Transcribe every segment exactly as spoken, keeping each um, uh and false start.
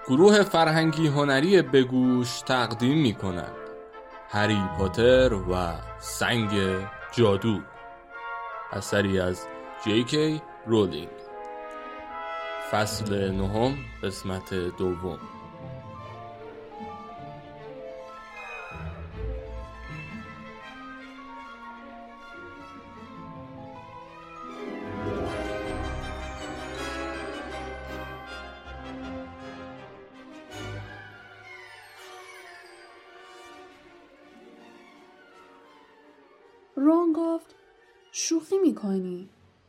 گروه فرهنگی هنری بگوش تقدیم می کند هری پاتر و سنگ جادو، اثری از جی کی رولینگ. فصل نهم، قسمت دوم. رون گفت شوخی میکنی؟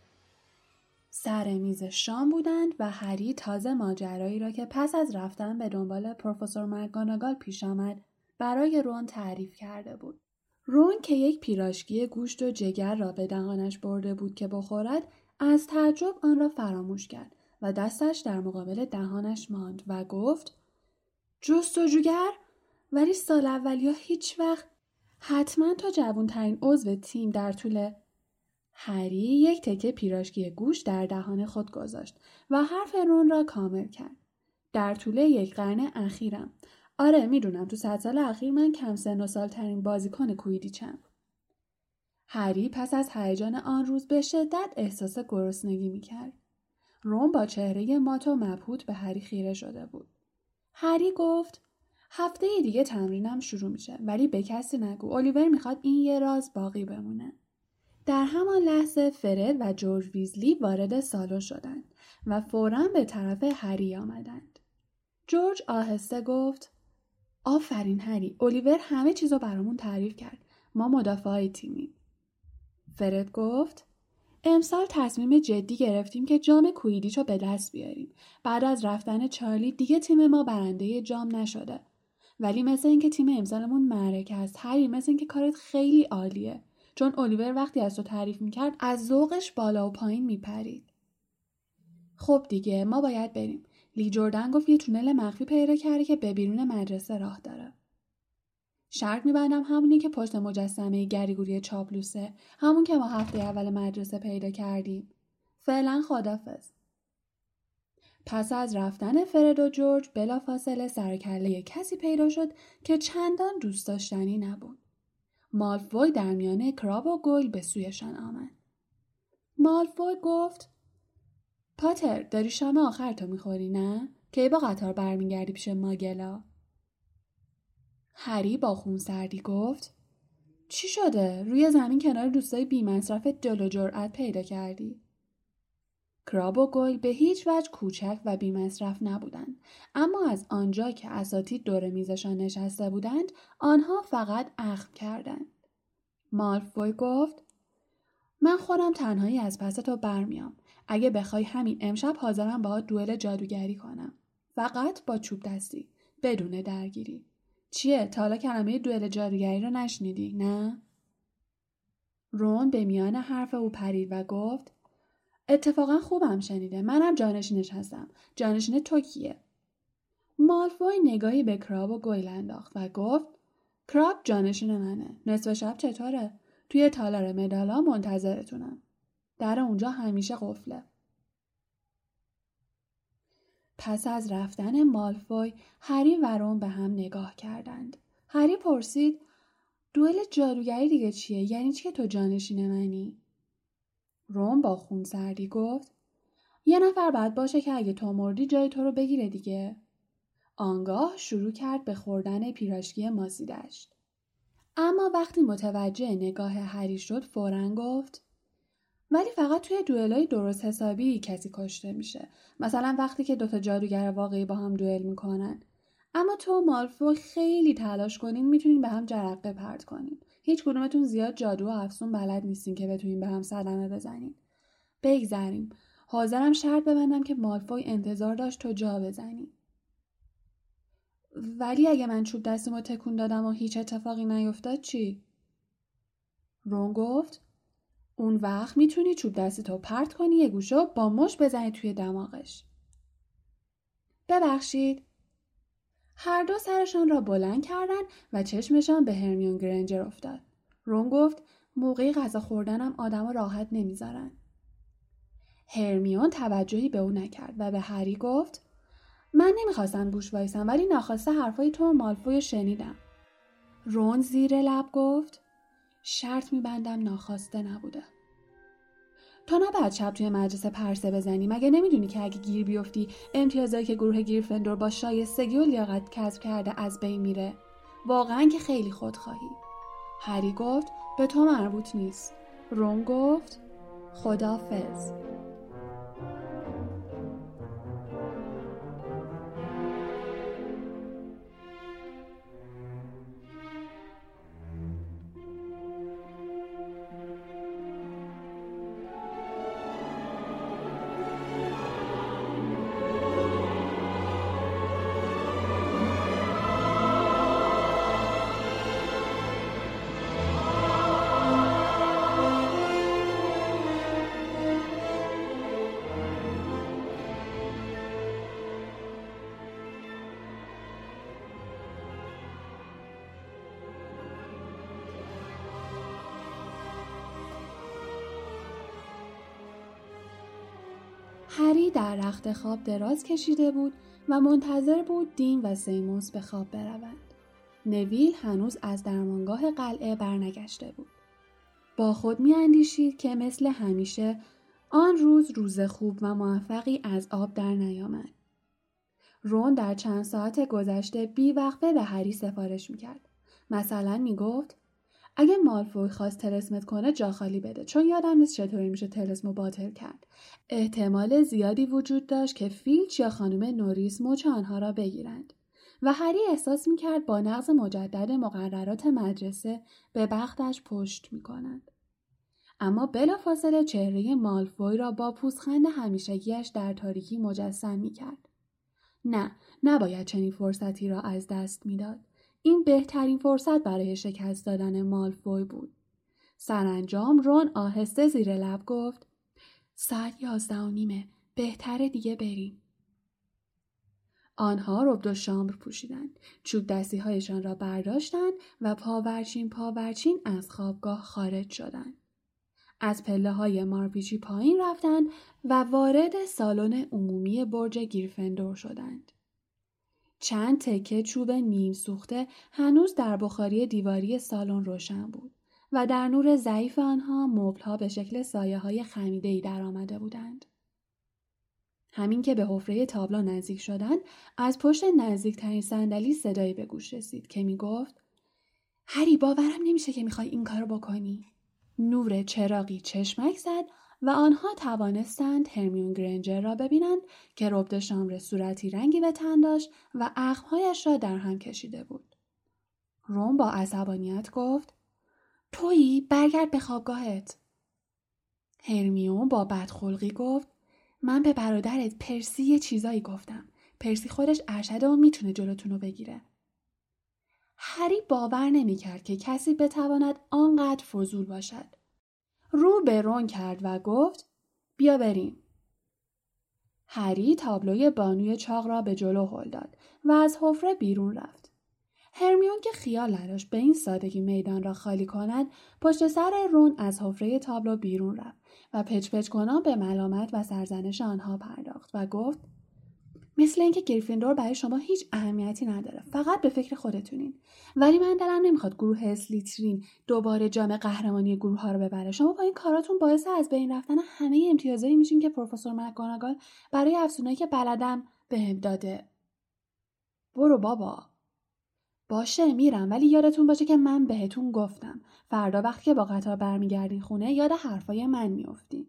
سر میز شام بودند و هری تازه ماجرایی را که پس از رفتن به دنبال پروفسور مکگوناگال پیش آمد برای رون تعریف کرده بود. رون که یک پیراشکی گوشت و جگر را به دهانش برده بود که بخورد، از تعجب آن را فراموش کرد و دستش در مقابل دهانش ماند و گفت جستجوگر؟ ولی سال اولیا هیچ وقت. حتما تو جوانترین عضو تیم در طول. هری یک تکه پیراشکی گوشت در دهان خود گذاشت و حرف رون را کامل کرد. در طول یک قرن اخیرم. آره میدونم تو صد سال اخیر من کم سن و سال ترین بازیکن کویدیچم. هری پس از هیجان آن روز به شدت احساس گرسنگی میکرد. رون با چهره مات و مبهوت به هری خیره شده بود. هری گفت هفته دیگه تمرینم شروع میشه، ولی به کسی نگو. الیور میخواد این یه راز باقی بمونه. در همان لحظه فرد و جورج ویزلی وارد سالن شدند و فوراً به طرف هری آمدند. جورج آهسته گفت آفرین هری، الیور همه چیزو برامون تعریف کرد. ما مدافعای تیمیم. فرد گفت امسال تصمیم جدی گرفتیم که جام کویدیچو به دست بیاریم. بعد از رفتن چارلی دیگه تیم ما برنده جام نشده. ولی مثل اینکه تیم امسالمون معرکه است. هری مثل اینکه کارت خیلی عالیه. چون الیور وقتی از تو تعریف میکرد از ذوقش بالا و پایین میپرید. خب دیگه ما باید بریم. لی جردن گفت یه تونل مخفی پیدا کرده که به بیرون مدرسه راه داره. شرط میبندم همونی که پشت مجسمه گریگوری چاپلوسه، همون که ما هفته اول مدرسه پیدا کردیم. فعلا خدافظ. پس از رفتن فرد و جورج بلافاصله سرکله کسی پیدا شد که چندان دوست داشتنی نبود. مالفوی در میانه کراب و گویل به سویشان آمد. مالفوی گفت پاتر داری شام آخر تو میخوری نه؟ کی با قطار برمیگردی پیش ماگلا؟ هری با خونسردی گفت چی شده؟ روی زمین کنار دوستای بی مصرف جلو جرأت پیدا کردی؟ کراب و گویل به هیچ وجه کوچک و بی مصرف نبودند، اما از آنجا که اساتید دور میزشان نشسته بودند آنها فقط اخم کردند. مالفوی گفت من خودم تنهایی از پس تو برمیام. اگه بخوای همین امشب حاضرم باهات دوئل جادوگری کنم. فقط با چوب دستی، بدون درگیری. چیه؟ تا حالا کلمه دوئل جادوگری رو نشنیدی، نه؟ رون به میان حرف او پرید و گفت اتفاقا خوبم شنیده. منم جانشینش هستم. جانشین تو کیه؟ مالفوی نگاهی به کراب و گویل انداخت و گفت کراب جانشین منه. نصف شب چطوره؟ توی تالار مدالا منتظرتونم. در اونجا همیشه قفله. پس از رفتن مالفوی، هری و رون به هم نگاه کردند. هری پرسید دوئل جادوگری دیگه چیه؟ یعنی چی که تو جانشین منی؟ رون با خونسردی گفت یه نفر باید باشه که اگه تو مردی جای تو رو بگیره دیگه. آنگاه شروع کرد به خوردن پیراشکی ماسی دشت. اما وقتی متوجه نگاه هری شد فوراً گفت ولی فقط توی دوئلای درست حسابی کسی کشته میشه. مثلا وقتی که دوتا جادوگر واقعی با هم دوئل میکنن. اما تو مالفوی خیلی تلاش کنین میتونین به هم جرقه پرت کنین. هیچ کدومتون زیاد جادو و افسون بلد نیستین که بتونین به هم صدمه بزنین. بگذریم. حاضرم شرط ببندم که مالفوی انتظار داشت تو جا بزنی. ولی اگه من چوب دستیمو تکون دادم و هیچ اتفاقی نیفتاد چی؟ رون گفت اون وقت میتونی چوب دستیتو پرت کنی یه گوشو با مش بزنی توی دماغش. ببخشید. هر دو سرشان را بلند کردن و چشمشان به هرمیون گرنجر افتاد. رون گفت موقعی غذا خوردنم آدمو راحت نمیذارن. هرمیون توجهی به او نکرد و به هری گفت من نمیخواستم گوش وایسم ولی ناخواسته حرفای تو و مالفوی شنیدم. رون زیر لب گفت شرط میبندم ناخواسته نبوده. تو نباید شب توی مدرسه پرسه بزنی. مگه نمیدونی که اگه گیر بیفتی امتیازایی که گروه گریفندور با شایستگی و لیاقت کسب کرده از بین میره؟ واقعا که خیلی خودخواهی. هری گفت به تو مربوط نیست. رون گفت خدافظ. هری در رخت خواب دراز کشیده بود و منتظر بود دین و سیموس به خواب بروند. نویل هنوز از درمانگاه قلعه برنگشته بود. با خود می اندیشید که مثل همیشه آن روز روز خوب و موفقی از آب در نیامد. رون در چند ساعت گذشته بیوقفه به هری سفارش می کرد. مثلا می گفت اگه مالفوی خواست طلسمت کنه جا خالی بده، چون یادم نیست چطوری میشه طلسمو باطل کرد. احتمال زیادی وجود داشت که فیلچ یا خانم نوریس مچ آنها را بگیرند و هری احساس میکرد با نقض مجدد مقررات مدرسه به بختش پشت میکنند. اما بلافاصله چهره مالفوی را با پوزخند همیشگیش در تاریکی مجسم میکرد. نه، نباید چنین فرصتی را از دست میداد. این بهترین فرصت برای شکست دادن مالفوی بود. سرانجام رون آهسته زیر لب گفت ساعت یازده و نیمه. بهتره دیگه بریم. آنها ربد و شامبر پوشیدند. چوب دستی هایشان را برداشتند و پاورچین پاورچین از خوابگاه خارج شدند. از پله های مارپیچی پایین رفتند و وارد سالن عمومی برج گریفندور شدند. چند تکه چوب نیم سوخته هنوز در بخاری دیواری سالن روشن بود و در نور ضعیف آنها مبل‌ها به شکل سایه‌های خمیده‌ای در آمده بودند. همین که به حفره تابلو نزدیک شدند، از پشت نزدیکترین صندلی صدایی به گوش رسید که میگفت هری باورم نمیشه که میخوای این کارو بکنی. نور چراغی چشمک زد و آنها توانستند هرمیون گرنجر را ببینند که ربد شامر صورتی رنگی به تن داشت و اخم‌هایش را در هم کشیده بود. رون با عصبانیت گفت تویی؟ برگرد به خوابگاهت. هرمیون با بدخلقی گفت من به برادرت پرسی یه چیزایی گفتم. پرسی خودش ارشده و میتونه جلوتون رو بگیره. هری باور نمی‌کرد که کسی بتواند آنقدر فضول باشد. رو به رون کرد و گفت بیا بریم. هری تابلوی بانوی چاق را به جلو هل داد و از حفره بیرون رفت. هرمیون که خیال نداشت به این سادگی میدان را خالی کند، پشت سر رون از حفره تابلو بیرون رفت و پچ پچ کنان به ملامت و سرزنش آنها پرداخت و گفت مثل اینکه گریفیندور برای شما هیچ اهمیتی نداره. فقط به فکر خودتونین. ولی من دلم نمیخواد گروه اسلیترین دوباره جام قهرمانی گروه ها رو ببره. شما با این کاراتون باعث از بین رفتن همه امتیازایی میشین که پروفسور مکگوناگال برای افسونه‌ای که بلدم بهم داده. برو بابا. باشه میرم، ولی یادتون باشه که من بهتون گفتم فردا وقتی که با قطار برمیگردین خونه یاد حرفای من میافتین.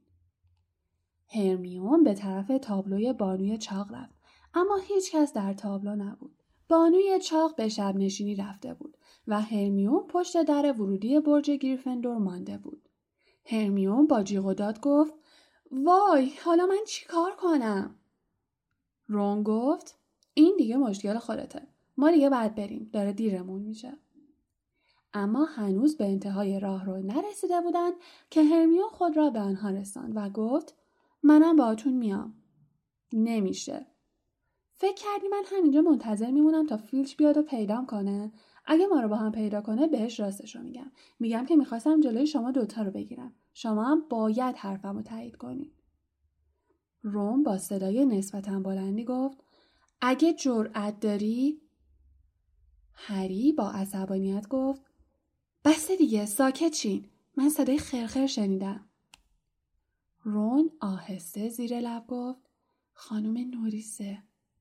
هرمیون به طرف تابلوی بانوی چاق رفت، اما هیچ کس در تابلو نبود. بانوی چاق به شب نشینی رفته بود و هرمیون پشت در ورودی برج گریفندور مانده بود. هرمیون با جیغ و داد گفت وای حالا من چی کار کنم؟ رون گفت این دیگه مشکل خودته. ما دیگه باید بریم. داره دیرمون میشه. اما هنوز به انتهای راه رو نرسیده بودند که هرمیون خود را به آنها رساند و گفت منم باهاتون میام. نمیشه. فکر کردی من همینجا منتظر میمونم تا فیلچ بیاد و پیدام کنه؟ اگه ما رو با هم پیدا کنه بهش راستش رو میگم. میگم که میخواستم جلوی شما دوتا رو بگیرم. شما هم باید حرفم رو تایید کنید. رون با صدای نسبتاً بلندی گفت اگه جرأت داری؟ هری با عصبانیت گفت بس دیگه، ساکت شین. من صدای خرخر شنیدم. رون آهسته زیر لب گفت خانم نوریسه.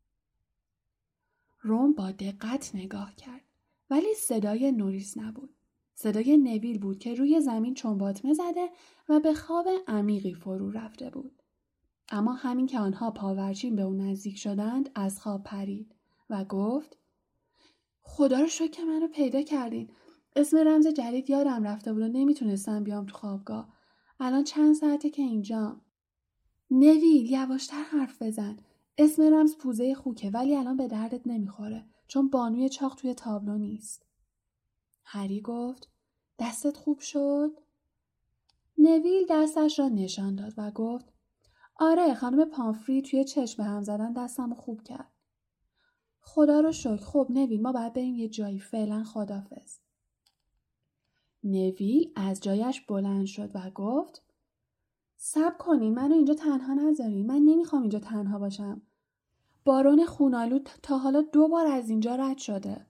رون با دقت نگاه کرد ولی صدای نوریس نبود. صدای نویل بود که روی زمین چنباتمه زده و به خواب عمیقی فرو رفته بود. اما همین که آنها پاورچین به اون نزدیک شدند از خواب پرید و گفت خدا رو شکر که منو پیدا کردین. اسم رمز جدید یادم رفته بود و نمیتونستم بیام تو خوابگاه. الان چند ساعته که اینجام. نویل یواشتر حرف بزن. اسم رمز پوزه خوکه ولی الان به دردت نمیخوره چون بانوی چاق توی تابلو نیست. هری گفت دستت خوب شد؟ نویل دستش را نشان داد و گفت آره، خانم پامفری توی چشم هم زدن دستمو خوب کرد. خدا رو شکر. خب نویل ما باید بریم یه جایی. فعلا خداحافظ. نویل از جایش بلند شد و گفت صبر کنین، منو اینجا تنها نذارین. من نمیخوام اینجا تنها باشم. بارون خونالود تا حالا دو بار از اینجا رد شده.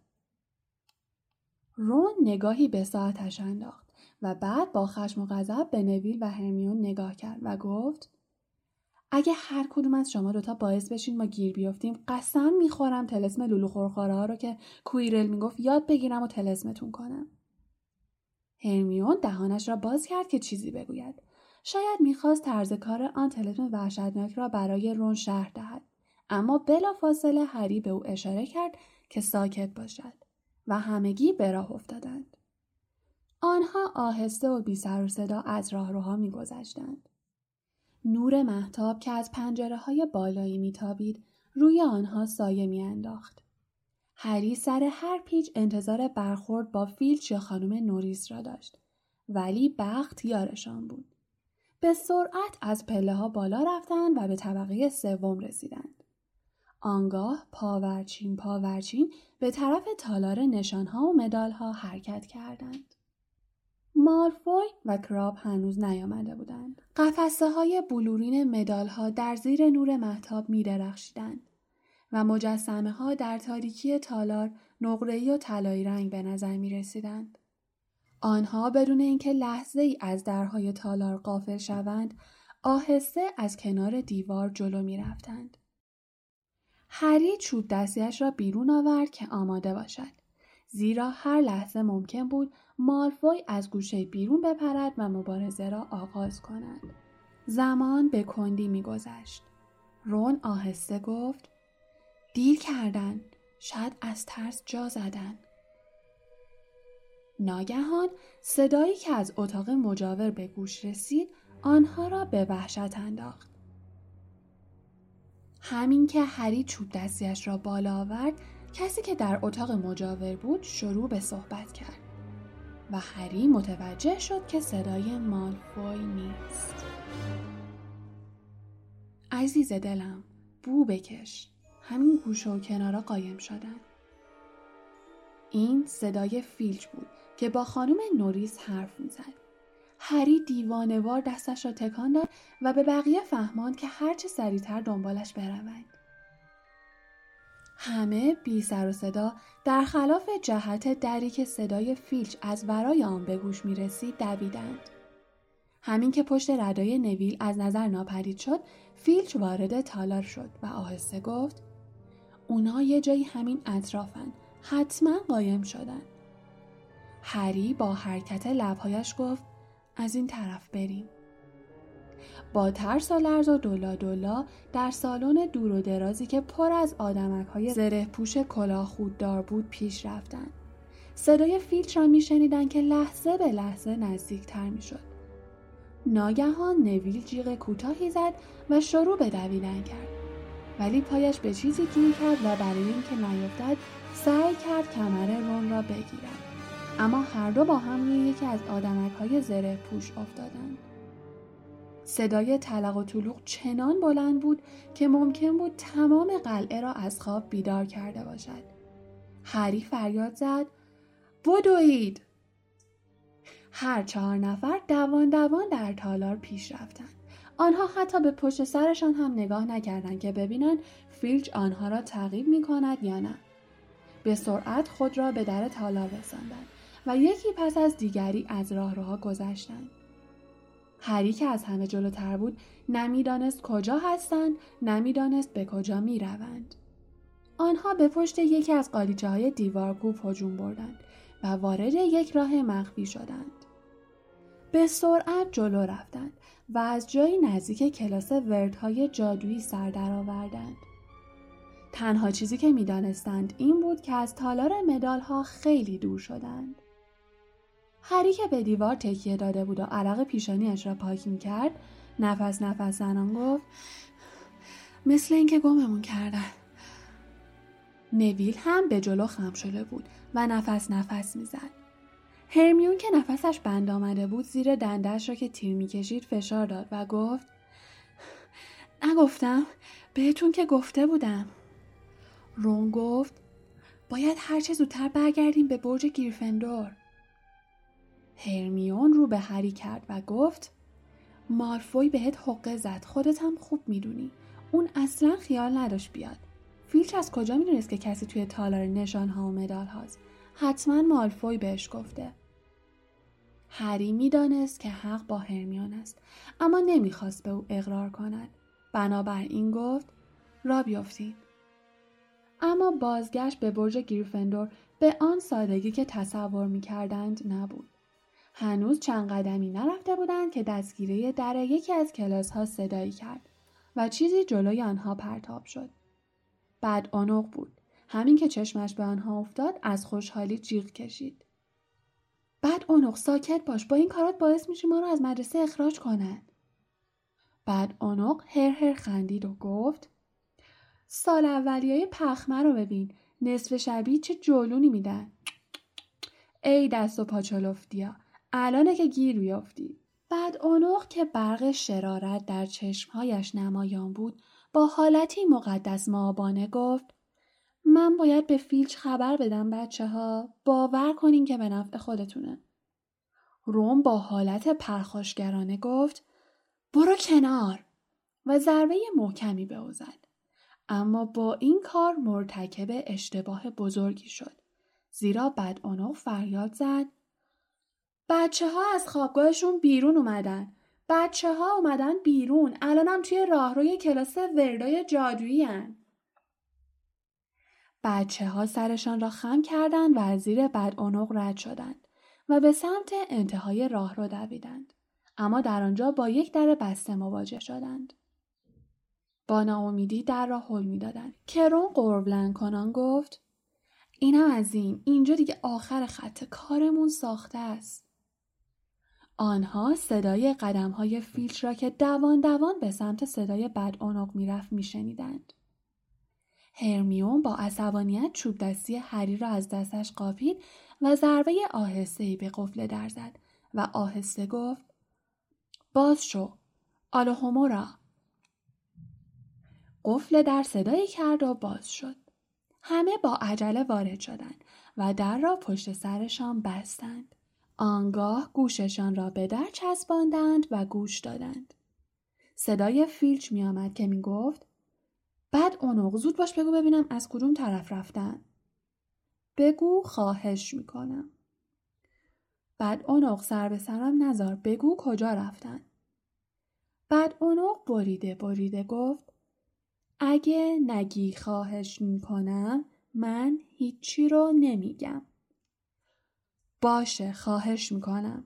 رون نگاهی به ساعتش انداخت و بعد با خشم و غضب به نویل و هرمیون نگاه کرد و گفت اگه هر کدوم از شما دوتا باعث بشین ما گیر بیافتیم قسم میخورم طلسم لولو خورخوره ها رو که کویرل میگفت یاد بگیرم و طلسمتون کنم. هرمیون دهانش را باز کرد که چیزی بگوید. شاید میخواست طرز کار آن طلسم وحشتناک را برای رون شرح دهد، اما بلافاصله هری به او اشاره کرد که ساکت باشد و همگی به راه افتادند. آنها آهسته و بی سر و صدا از راهروها میگذشتند. نور مهتاب که از پنجره‌های بالایی میتابید روی آنها سایه میانداخت. هری سر هر پیچ انتظار برخورد با فیلچ یا خانم نوریس را داشت، ولی بخت یارشان بود. به سرعت از پله‌ها بالا رفتند و به طبقه سوم رسیدند. آنگاه پاورچین پاورچین به طرف تالار نشانها و مدالها حرکت کردند. مالفوی و کراب هنوز نیامده بودند. قفسه های بلورین مدالها در زیر نور مهتاب می درخشیدند و مجسمه ها در تاریکی تالار نقره‌ای و طلایی رنگ به نظر می رسیدند. آنها بدون اینکه لحظه ای از درهای تالار غافل شوند، آهسته از کنار دیوار جلو می رفتند. هری چوب دستیش را بیرون آورد که آماده باشد، زیرا هر لحظه ممکن بود مالفوی از گوشه بیرون بپرد و مبارزه را آغاز کند. زمان به کندی می گذشت. رون آهسته گفت دیر کردن. شاید از ترس جا زدن. ناگهان صدایی که از اتاق مجاور به گوش رسید آنها را به وحشت انداخت. همین که هری چوب دستیش را بالا آورد، کسی که در اتاق مجاور بود شروع به صحبت کرد و هری متوجه شد که صدای مالفوی نیست. عزیز دلم، بو بکش. همین گوشه و کنارا قایم شدن. این صدای فیلچ بود که با خانم نوریس حرف میزد. هری دیوانه‌وار دستش را تکان داد و به بقیه فهماند که هرچه سریعتر دنبالش بروند. همه بی سر و صدا در خلاف جهت دری که صدای فیلچ از ورای آن به گوش می رسید دویدند. همین که پشت ردای نویل از نظر ناپدید شد، فیلچ وارد تالار شد و آهسته گفت اونا یه جایی همین اطرافن. حتما قایم شدن. هری با حرکت لبهایش گفت از این طرف بریم. با ترس و لرز و دولا دولا در سالن دور و درازی که پر از آدمک‌های زره پوش کلاه خوددار بود پیش رفتند. صدای فیلچ را می‌شنیدند که لحظه به لحظه نزدیکتر می‌شد. ناگهان نویل جیغ کوتاهی زد و شروع به دویدن کرد. ولی پایش به چیزی گیر کرد و برای اینکه نیفتد سعی کرد کمر رون را بگیرد. اما هر دو با هم روی یکی از آدمک‌های زره پوش افتادند. صدای تلق و طلوق چنان بلند بود که ممکن بود تمام قلعه را از خواب بیدار کرده باشد. هری فریاد زد بدوید! هر چهار نفر دوان دوان در تالار پیش رفتند. آنها حتی به پشت سرشان هم نگاه نکردند که ببینند فیلچ آنها را تعقیب می کند یا نه. به سرعت خود را به در تالار رساندند و یکی پس از دیگری از راهروها گذشتند. هری که از همه جلوتر بود نمیدانست کجا هستند، نمیدانست به کجا می روند. آنها به پشت یکی از قالیچه های دیوارکوب هجوم بردند و وارد یک راه مخفی شدند. به سرعت جلو رفتند و از جایی نزدیک کلاس وردهای جادویی سر درآوردند. تنها چیزی که می دانستند این بود که از تالار مدال ها خیلی دور شدند. هری که به دیوار تکیه داده بود و عرق پیشانیش را پاک می کرد، نفس نفس زنان گفت مثل اینکه گممون کردن. نویل هم به جلو خم شده بود و نفس نفس می زد. هرمیون که نفسش بند آمده بود زیر دنده‌اش را که تیر می کشید فشار داد و گفت نگفتم بهتون که گفته بودم. رون گفت باید هر چه زودتر برگردیم به برج گریفندور. هرمیون رو به هری کرد و گفت مالفوی بهت حقه زد، خودت هم خوب میدونی. اون اصلا خیال نداشت بیاد. فیلچ از کجا میدونست که کسی توی تالار نشانها و مدال هاست؟ حتما مالفوی بهش گفته. هری میدانست که حق با هرمیون است، اما نمیخواست به او اقرار کند. بنابراین گفت را بیافتین. اما بازگشت به برج گریفندور به آن سادگی که تصور میکردند نبود. هنوز چند قدمی نرفته بودند که دستگیره در یکی از کلاس ها صدایی کرد و چیزی جلوی آنها پرتاب شد. بعد عنق بود. همین که چشمش به آنها افتاد از خوشحالی جیغ کشید. بعد عنق ساکت باش، با این کارات باعث میشی ما رو از مدرسه اخراج کنن. بعد عنق هر هر خندید و گفت سال اولیای پخمه رو ببین، نصف شبی چه جلونی میدن. ای دست و پاچلفتیا، الانه که گیر بیافتی. بعد عنق که برق شرارت در چشمهایش نمایان بود با حالتی مقدس مآبانه گفت من باید به فیلچ خبر بدم بچه ها، باور کنین که به نفع خودتونه. روم با حالت پرخاشگرانه گفت برو کنار و ضربه محکمی به او زد. اما با این کار مرتکب اشتباه بزرگی شد، زیرا بعد عنق فریاد زد بچه ها از خوابگاهشون بیرون اومدن. بچه ها اومدن بیرون. الانم توی راهروی کلاس وردای جادویی هن. بچه ها سرشان را خم کردند و از زیر بعد عنق رد شدند و به سمت انتهای راهرو دویدند. اما در آنجا با یک در بسته مواجه شدند. با ناامیدی در را هل می‌دادند. کرون قربلند کنان گفت اینم از این. اینجا دیگه آخر خط، کارمون ساخته است. آنها صدای قدم‌های فیلچ را که دوان دوان به سمت صدای بعد عنق می‌رفت می‌شنیدند. هرمیون با عصبانیت چوب دستی هری را از دستش قاپید و ضربه آهسته‌ای به قفل در زد و آهسته گفت باز شو، آلوهومورا. قفل در صدایی کرد و باز شد. همه با عجله وارد شدند و در را پشت سرشان بستند. آنگاه گوششان را به در چسباندند و گوش دادند. صدای فیلچ می آمد که می گفت بعد عنق زود باش بگو ببینم از کدوم طرف رفتن. بگو خواهش می کنم. بعد عنق سر به سرم نذار، بگو کجا رفتن. بعد عنق بریده بریده گفت اگه نگی خواهش می کنم من هیچی رو نمیگم. باشه خواهش میکنم.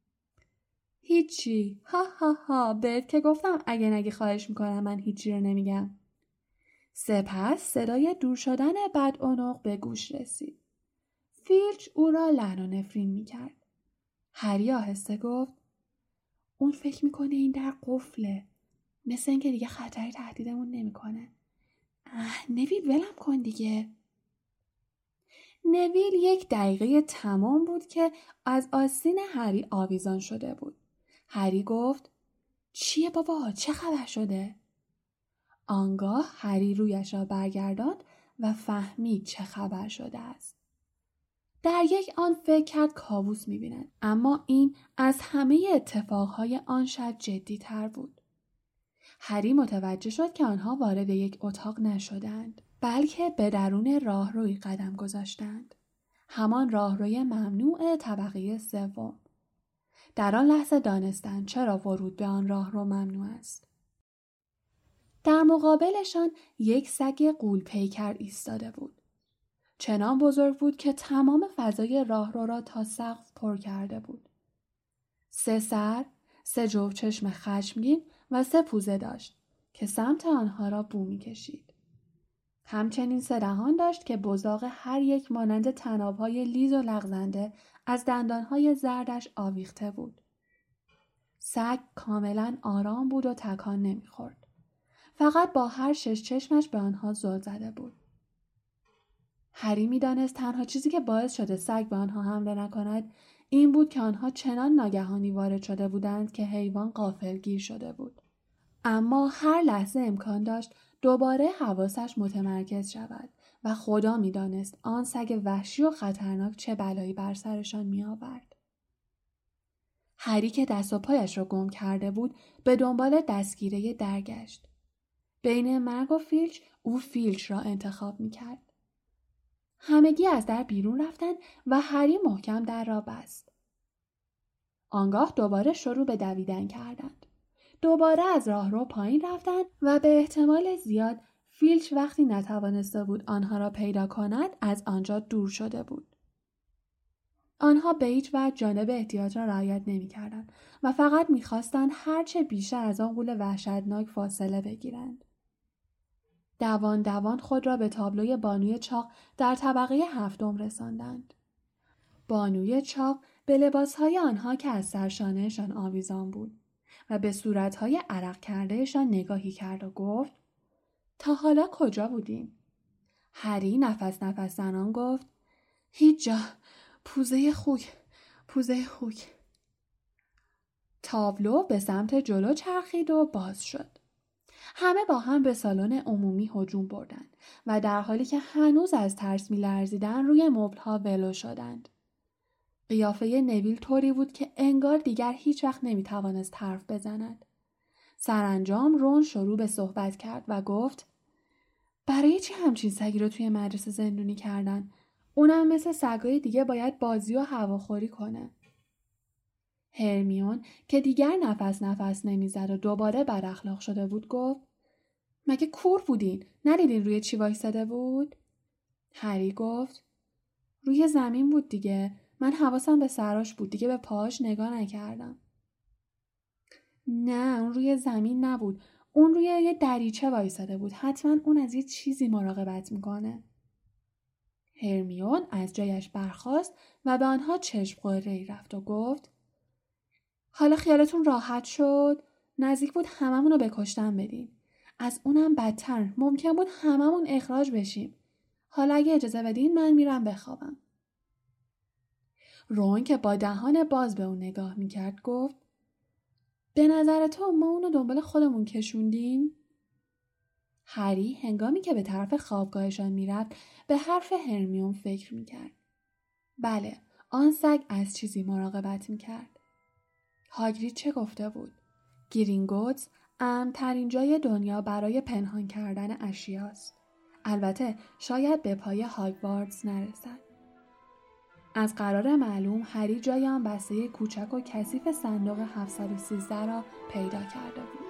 هیچی. ها ها ها. بهت که گفتم اگه نگی خواهش میکنم من هیچی رو نمیگم. سپس صدای دور شدن بعد عنق به گوش رسید. فیلچ او را لعن و نفرین میکرد. هری آهسته گفت اون فکر میکنه این در قفله. مثل اینکه دیگه خطری تهدیدمون نمیکنه. اه نویل ولم کن دیگه. نویل یک دقیقه تمام بود که از آستین هری آویزان شده بود. هری گفت چیه بابا؟ چه خبر شده؟ آنگاه هری رویش را برگرداند و فهمید چه خبر شده است. در یک آن فکر کرد کابوس می‌بیند، اما این از همه اتفاقهای آن شب جدی تر بود. هری متوجه شد که آنها وارد یک اتاق نشدند، بلکه به درون راهروی قدم گذاشتند. همان راهروی ممنوع طبقه سوم. در آن لحظه دانستند چرا ورود به آن راهرو ممنوع است. در مقابلشان یک سگ غول پیکر ایستاده بود. چنان بزرگ بود که تمام فضای راهرو را تا سقف پر کرده بود. سه سر، سه جفت چشم خشمگین و سه پوزه داشت که سمت آنها را بو می‌کشید. همچنین سه دهان داشت که بزاق هر یک مانند طناب‌های لیز و لغزنده از دندانهای زردش آویخته بود. سگ کاملا آرام بود و تکان نمی‌خورد. فقط با هر شش چشمش به آنها زل زده بود. هری می‌دانست تنها چیزی که باعث شده سگ به آنها حمله نکند این بود که آنها چنان ناگهانی وارد شده بودند که حیوان غافلگیر شده بود. اما هر لحظه امکان داشت دوباره حواسش متمرکز شود و خدا می‌دانست آن سگ وحشی و خطرناک چه بلایی بر سرشان می‌آورد. هری که دست و پایش را گم کرده بود به دنبال دستگیره در گشت. بین مرگ و فیلچ او فیلچ را انتخاب می‌کرد. همگی از در بیرون رفتند و هری محکم در را بست. آنگاه دوباره شروع به دویدن کردند. دوباره از راهرو پایین رفتند و به احتمال زیاد فیلچ وقتی نتوانسته بود آنها را پیدا کند از آنجا دور شده بود. آنها به هیچ وجه جانب احتیاط را رعایت نمی‌کردند و فقط می‌خواستند هرچه بیشتر از آن غول وحشتناک فاصله بگیرند. دوان دوان خود را به تابلوی بانوی چاق در طبقه هفتم رساندند. بانوی چاق به لباسهای آنها که از سرشانهشان آویزان بود و به صورتهای عرق کردهشان نگاهی کرد و گفت تا حالا کجا بودیم؟ هری نفس نفس زنان گفت هیچ جا، پوزه خوک، پوزه خوک. تابلو به سمت جلو چرخید و باز شد. همه با هم به سالن عمومی هجوم بردند و در حالی که هنوز از ترس می‌لرزیدند روی مبل‌ها ولو شدند. قیافه نویل طوری بود که انگار دیگر هیچ وقت نمی‌توانست حرف بزند. سرانجام رون شروع به صحبت کرد و گفت برای چی همچین سگی رو توی مدرسه زندونی کردن؟ اونم مثل سگای دیگه باید بازی و هواخوری کنه. هرمیون که دیگر نفس نفس نمیزد و دوباره بد اخلاق شده بود گفت مگه کور بودین؟ ندیدین روی چی وایساده بود؟ هری گفت روی زمین بود دیگه. من حواسم به سراش بود دیگه به پاهاش نگاه نکردم. نه اون روی زمین نبود. اون روی یه دریچه وایساده بود. حتما اون از یه چیزی مراقبت میکنه. هرمیون از جایش برخاست و به آنها چشم قره‌ای رفت و گفت حالا خیالتون راحت شد؟ نزدیک بود هممون رو به کشتن بدین. از اونم بدتر ممکن بود هممون اخراج بشیم. حالا اگه اجازه بدین من میرم بخوابم. رون که با دهان باز به اون نگاه میکرد گفت به نظر تو ما اونو دنبال خودمون کشوندیم؟ هری هنگامی که به طرف خوابگاهشان میرفت به حرف هرمیون فکر میکرد. بله، آن سگ از چیزی مراقبت میکرد. هاگرید چه گفته بود؟ گرینگوتس امن‌ترین جای دنیا برای پنهان کردن اشیاست. البته شاید به پای هاگوارتس نرسد. از قرار معلوم هری جای آن بسته کوچک و کثیف صندوق هفتصد و سیزده را پیدا کرده بود.